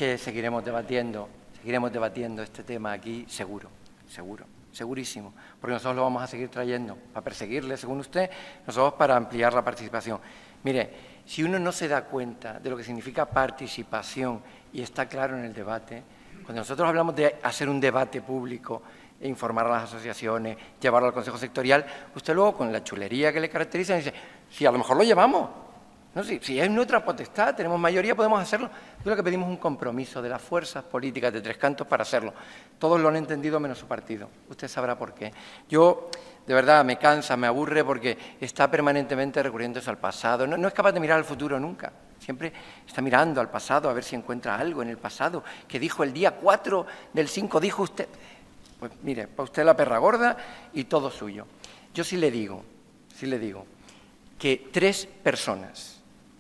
que seguiremos debatiendo este tema aquí, seguro, segurísimo, porque nosotros lo vamos a seguir trayendo para perseguirle, según usted, nosotros para ampliar la participación. Mire, si uno no se da cuenta de lo que significa participación y está claro en el debate, cuando nosotros hablamos de hacer un debate público, informar a las asociaciones, llevarlo al Consejo Sectorial, usted luego con la chulería que le caracteriza dice, sí, a lo mejor lo llevamos, ¿no? Si es nuestra potestad, tenemos mayoría, podemos hacerlo. Yo lo que pedimos es un compromiso de las fuerzas políticas de Tres Cantos para hacerlo. Todos lo han entendido menos su partido. Usted sabrá por qué. Yo, de verdad, me cansa, me aburre porque está permanentemente recurriendo al pasado. No es capaz de mirar al futuro nunca. Siempre está mirando al pasado a ver si encuentra algo en el pasado que dijo el día 4 del 5, dijo usted. Pues mire, para usted la perra gorda y todo suyo. Yo sí le digo que tres personas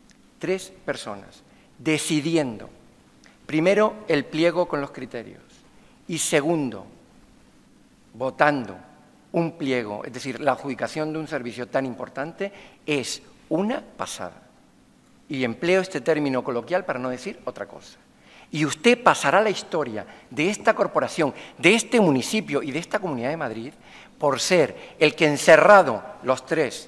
decidiendo, primero, el pliego con los criterios y segundo, votando un pliego, es decir, la adjudicación de un servicio tan importante, es una pasada. Y empleo este término coloquial para no decir otra cosa. Y usted pasará la historia de esta corporación, de este municipio y de esta Comunidad de Madrid por ser el que encerrados los tres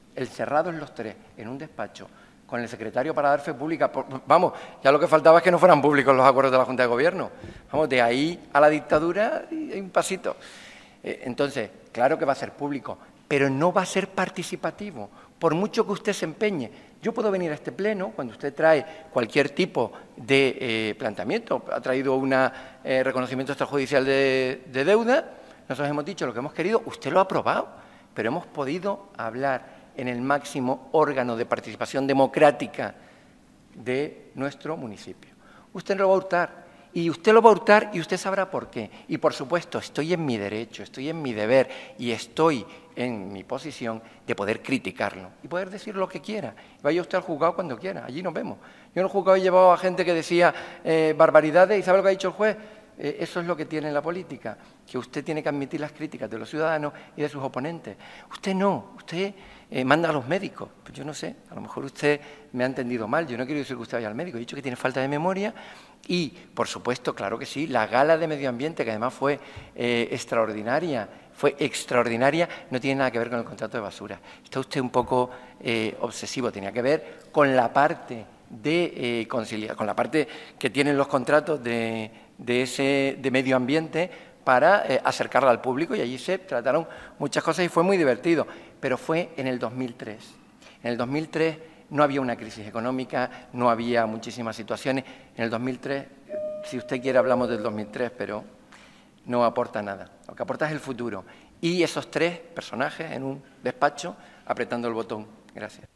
en un despacho, con el secretario para dar fe pública, vamos, ya lo que faltaba es que no fueran públicos los acuerdos de la Junta de Gobierno. Vamos, de ahí a la dictadura hay un pasito. Entonces, claro que va a ser público, pero no va a ser participativo, por mucho que usted se empeñe. Yo puedo venir a este pleno cuando usted trae cualquier tipo de planteamiento. Ha traído un reconocimiento extrajudicial de deuda, nosotros hemos dicho lo que hemos querido, usted lo ha aprobado, pero hemos podido hablar en el máximo órgano de participación democrática de nuestro municipio. Usted lo va a hurtar, y usted lo va a hurtar y usted sabrá por qué. Y, por supuesto, estoy en mi derecho, estoy en mi deber y estoy en mi posición de poder criticarlo y poder decir lo que quiera. Vaya usted al juzgado cuando quiera, allí nos vemos. Yo en el juzgado he llevado a gente que decía barbaridades y ¿sabe lo que ha dicho el juez? Eso es lo que tiene la política, que usted tiene que admitir las críticas de los ciudadanos y de sus oponentes. Usted no, usted manda a los médicos. Pues yo no sé, a lo mejor usted me ha entendido mal, yo no quiero decir que usted vaya al médico, he dicho que tiene falta de memoria y, por supuesto, claro que sí, la gala de medio ambiente, que además fue extraordinaria, no tiene nada que ver con el contrato de basura. Está usted un poco obsesivo, tenía que ver con la parte de conciliar, con la parte que tienen los contratos de medio ambiente para acercarla al público y allí se trataron muchas cosas y fue muy divertido, pero fue en el 2003. En el 2003 no había una crisis económica, no había muchísimas situaciones. En el 2003, si usted quiere hablamos del 2003, pero no aporta nada. Lo que aporta es el futuro. Y esos tres personajes en un despacho apretando el botón. Gracias.